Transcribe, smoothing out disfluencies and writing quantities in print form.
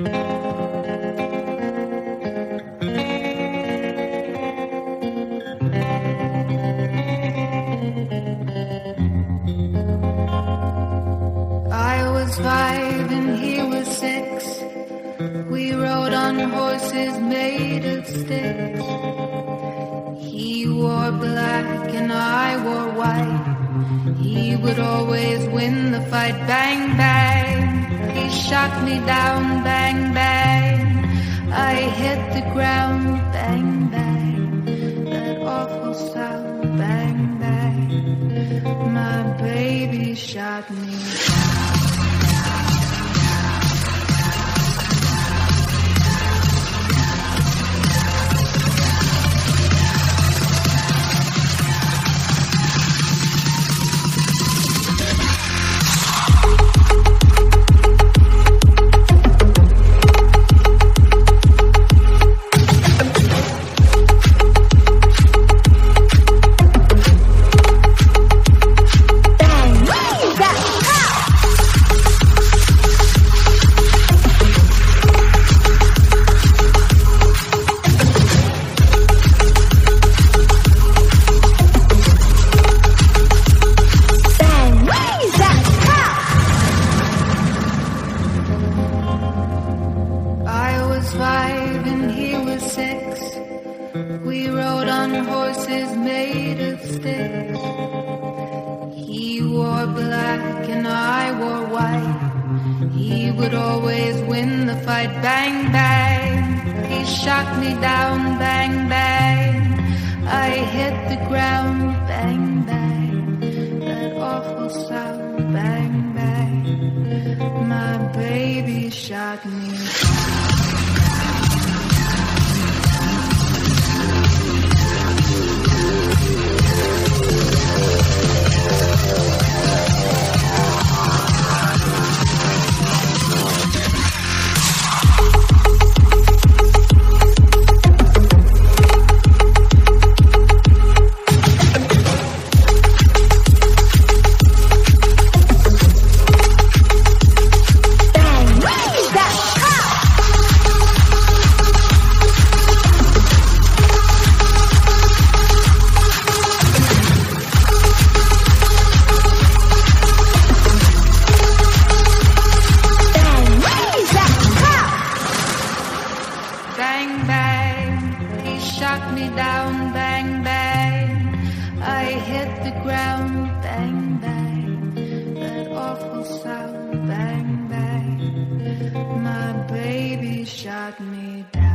I was 5 and he was 6. We rode on horses made of sticks. He wore black and I wore white. He would always win the fight. Bang, bang. He shot me down. Bang, bang. I hit the ground. Bang, bang. That awful sound. Bang, bang. My baby shot me down. Bang, bang, my baby shot me down.